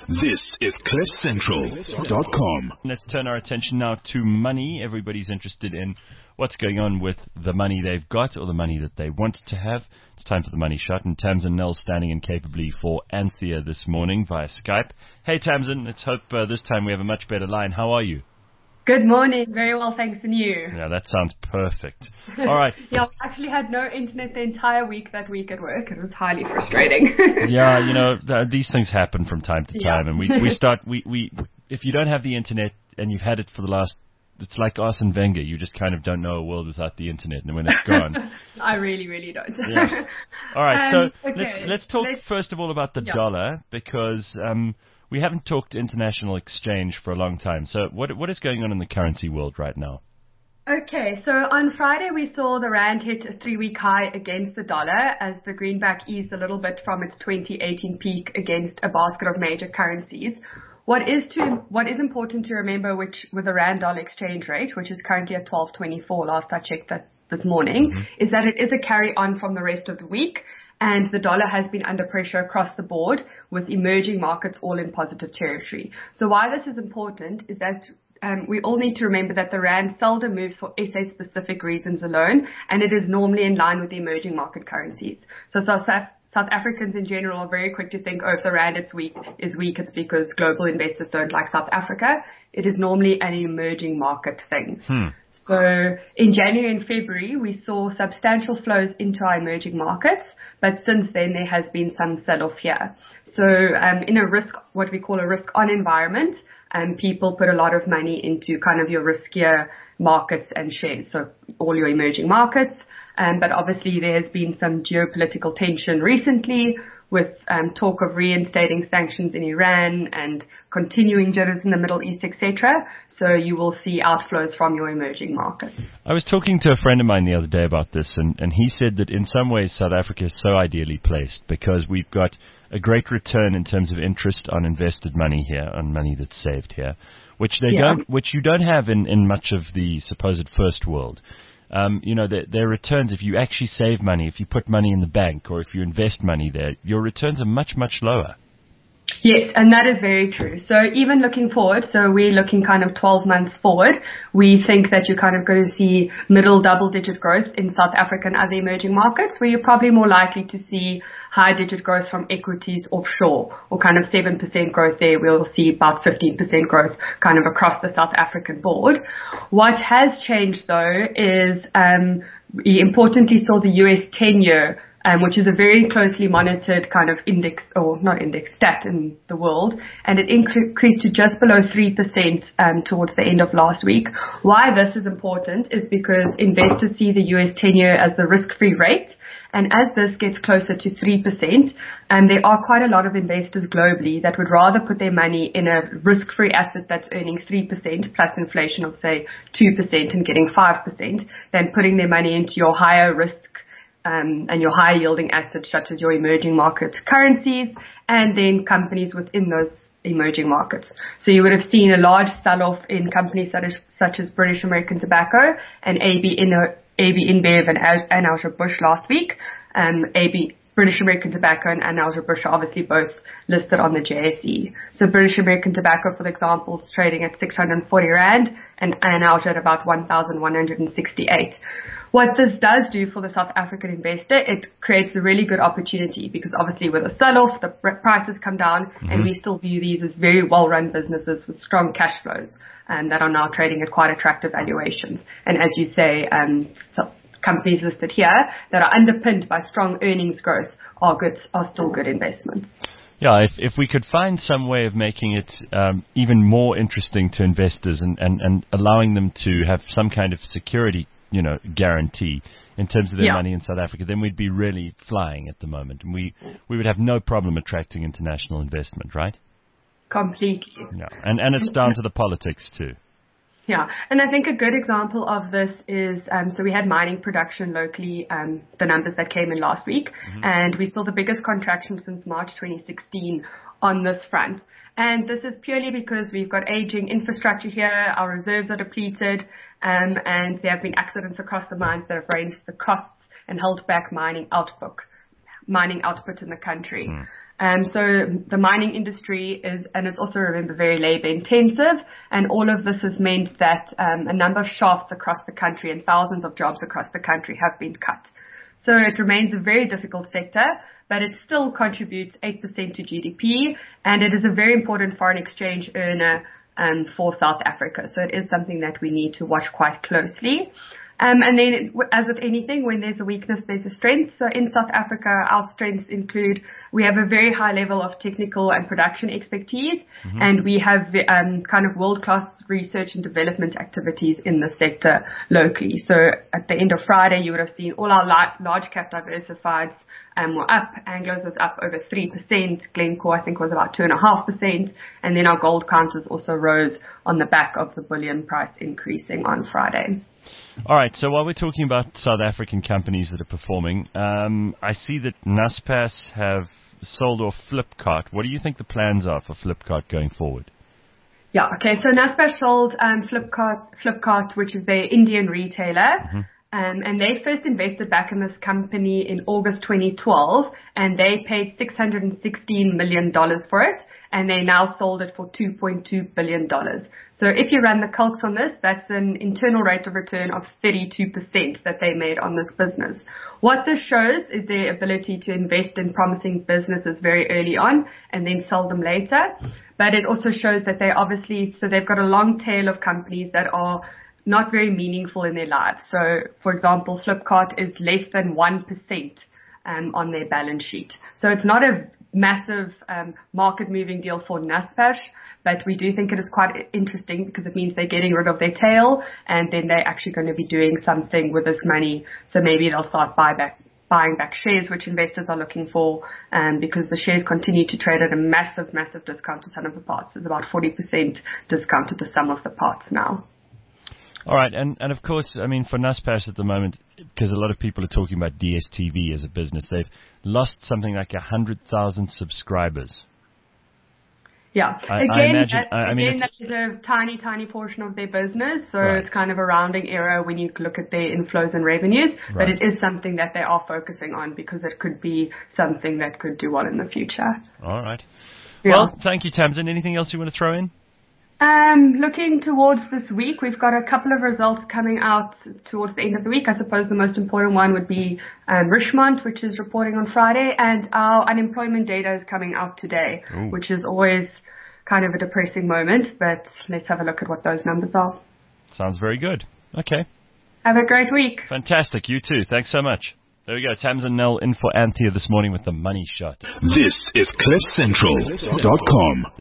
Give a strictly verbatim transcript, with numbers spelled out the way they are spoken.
This is cliff central dot com. Let's turn our attention now to money. Everybody's interested in what's going on with the money they've got or the money that they want to have. It's time for the Money Shot, and Tamsin Nell standing in capably for Anthea this morning via Skype. Hey Tamsin, let's hope uh, this time we have a much better line. How are you? Good morning. Very well, thanks, and you? Yeah, that sounds perfect. All right. Yeah, I actually had no internet the entire week that week at work. It was highly frustrating. Yeah, you know, th- these things happen from time to time, Yeah. and we, we start, we, we, if you don't have the internet and you've had it for the last, it's like Arsene Wenger, you just kind of don't know a world without the internet, and when it's gone. I really, really don't. Yeah. All right, Um, so okay, let's let's talk let's- first of all about the Yeah. dollar, because um, we haven't talked international exchange for a long time. So what what is going on in the currency world right now? Okay, so on Friday we saw the rand hit a three-week high against the dollar as the greenback eased a little bit from its twenty eighteen peak against a basket of major currencies. What is to what is important to remember, which with the rand dollar exchange rate, which is currently at twelve twenty-four, last I checked that this morning, mm-hmm. is that it is a carry on from the rest of the week. And the dollar has been under pressure across the board, with emerging markets all in positive territory. So why this is important is that um, we all need to remember that the rand seldom moves for S A-specific reasons alone, and it is normally in line with the emerging market currencies. So South, Af- South Africans in general are very quick to think, oh, if the rand is weak, is weak, it's because global investors don't like South Africa. It is normally an emerging market thing. Hmm. So in January and February, we saw substantial flows into our emerging markets, but since then there has been some sell-off here. So um, in a risk, what we call a risk-on environment, um, people put a lot of money into kind of your riskier markets and shares, so all your emerging markets. Um, but obviously there has been some geopolitical tension recently, with um, talk of reinstating sanctions in Iran and continuing jitters in the Middle East, et cetera. So you will see outflows from your emerging markets. I was talking to a friend of mine the other day about this, and, and he said that in some ways South Africa is so ideally placed because we've got a great return in terms of interest on invested money here, on money that's saved here, which they Yeah. don't, which you don't have in, in much of the supposed first world. Um, you know, their, their returns, if you actually save money, if you put money in the bank or if you invest money there, your returns are much, much lower. Yes, and that is very true. So even looking forward, so we're looking kind of twelve months forward, we think that you're kind of going to see middle double-digit growth in South Africa and other emerging markets, where you're probably more likely to see high-digit growth from equities offshore, or kind of seven percent growth there. We'll see about fifteen percent growth kind of across the South African board. What has changed, though, is um, we importantly saw the U S ten-year, Um, which is a very closely monitored kind of index, or not index, stat in the world, and it increased to just below three percent um, towards the end of last week. Why this is important is because investors see the U S ten-year as the risk-free rate, and as this gets closer to three percent, um, there are quite a lot of investors globally that would rather put their money in a risk-free asset that's earning three percent plus inflation of, say, two percent and getting five percent than putting their money into your higher risk Um, and your high yielding assets such as your emerging market currencies and then companies within those emerging markets. So you would have seen a large sell-off in companies such as, such as British American Tobacco and A B InBev and Anheuser-Busch last week. Um, A B British American Tobacco and Anheuser-Busch are obviously both listed on the J S E. So British American Tobacco, for example, is trading at six hundred forty rand and Anheuser at about one thousand one hundred sixty-eight. What this does do for the South African investor, it creates a really good opportunity because obviously with a sell-off, the prices come down, mm-hmm. and we still view these as very well-run businesses with strong cash flows and that are now trading at quite attractive valuations. And as you say, um, so companies listed here that are underpinned by strong earnings growth are good, are still good investments. Yeah, if if we could find some way of making it um, even more interesting to investors and, and, and allowing them to have some kind of security, you know, guarantee in terms of their yeah. money in South Africa, then we'd be really flying at the moment, and we we would have no problem attracting international investment, right? Completely. Yeah, and and it's down to the politics too. Yeah, and I think a good example of this is, um, so we had mining production locally, um, the numbers that came in last week, mm-hmm. and we saw the biggest contraction since March twenty sixteen on this front. And this is purely because we've got aging infrastructure here, our reserves are depleted, um, and there have been accidents across the mines that have raised the costs and held back mining output, mining output in the country. Mm. Um, so the mining industry is, and it's also, remember, very labor intensive, and all of this has meant that um, a number of shafts across the country and thousands of jobs across the country have been cut. So it remains a very difficult sector, but it still contributes eight percent to G D P, and it is a very important foreign exchange earner um, for South Africa. So it is something that we need to watch quite closely. Um, and then, as with anything, when there's a weakness, there's a strength. So in South Africa, our strengths include we have a very high level of technical and production expertise, mm-hmm. and we have um, kind of world-class research and development activities in the sector locally. So at the end of Friday, you would have seen all our large-cap diversifieds um, were up. Anglo's was up over three percent. Glencore, I think, was about two point five percent. And then our gold counters also rose on the back of the bullion price increasing on Friday. All right, so while we're talking about South African companies that are performing, um, I see that Naspers have sold off Flipkart. What do you think the plans are for Flipkart going forward? Yeah, okay, so Naspers sold um, Flipkart, Flipkart, which is their Indian retailer. Mm-hmm. Um, and they first invested back in this company in August twenty twelve, and they paid six hundred sixteen million dollars for it, and they now sold it for two point two billion dollars. So if you run the calcs on this, that's an internal rate of return of thirty-two percent that they made on this business. What this shows is their ability to invest in promising businesses very early on and then sell them later. But it also shows that they obviously, so they've got a long tail of companies that are not very meaningful in their lives. So, for example, Flipkart is less than one percent um, on their balance sheet. So it's not a massive um, market-moving deal for Naspers, but we do think it is quite interesting because it means they're getting rid of their tail, and then they're actually going to be doing something with this money. So maybe they'll start buy back, buying back shares, which investors are looking for, um, because the shares continue to trade at a massive, massive discount to some of the parts. It's about forty percent discount to the sum of the parts now. All right, and, and of course, I mean, for Naspers at the moment, because a lot of people are talking about D S T V as a business, they've lost something like one hundred thousand subscribers. Yeah. I, again, I imagine, that, I, I mean, again that is a tiny, tiny portion of their business, so right. It's kind of a rounding error when you look at their inflows and revenues, right. But it is something that they are focusing on because it could be something that could do well in the future. All right. Yeah. Well, thank you, Tamsin. Anything else you want to throw in? Um, looking towards this week, we've got a couple of results coming out towards the end of the week. I suppose the most important one would be um, Richemont, which is reporting on Friday, and our unemployment data is coming out today, Ooh. Which is always kind of a depressing moment, but let's have a look at what those numbers are. Sounds very good. Okay. Have a great week. Fantastic. You too. Thanks so much. There we go. Tamsin Nell in for Anthea this morning with the Money Shot. This is cliff central dot com.